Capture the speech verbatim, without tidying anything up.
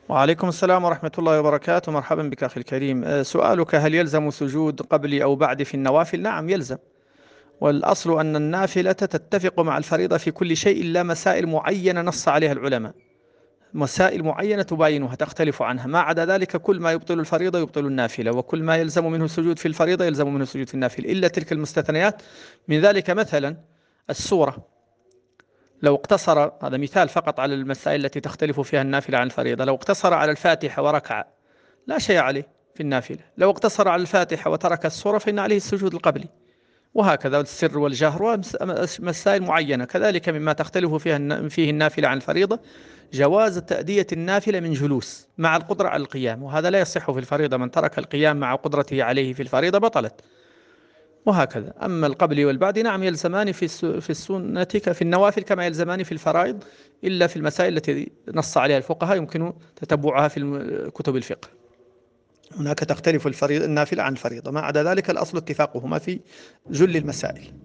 وعليكم السلام ورحمة الله وبركاته. مرحبا بك أخي الكريم. أه، سؤالك: هل يلزم سجود قبل أو بعد في النوافل؟ نعم يلزم. والأصل أن النافلة تتفق مع الفريضة في كل شيء إلا مسائل معينة نص عليها العلماء. مسائل معينة تباينها تختلف عنها، ما عدا ذلك كل ما يبطل الفريضة يبطل النافلة، وكل ما يلزم منه السجود في الفريضة يلزم منه السجود في النافلة إلا تلك المستثنيات. من ذلك مثلا السورة، لو اقتصر، هذا مثال فقط على المسائل التي تختلف فيها النافلة عن الفريضة، لو اقتصر على الفاتحة وركع لا شيء عليه في النافلة. لو اقتصر على الفاتحة وترك السورة فإن عليه السجود القبلي، وهكذا السر والجهر ومسائل معينة. كذلك مما تختلف فيها فيه النافلة عن الفريضة جواز تأدية النافلة من جلوس مع القدرة على القيام، وهذا لا يصح في الفريضة. من ترك القيام مع قدرته عليه في الفريضة بطلت. وهكذا أما القبل والبعد نعم يلزمان في في السنة في النوافل كما يلزمان في الفرائض، إلا في المسائل التي نص عليها الفقهاء يمكن تتبعها في كتب الفقه. هناك تختلف الفريضة النافلة عن الفريضة، ما عدا ذلك الأصل اتفاقهما في جل المسائل.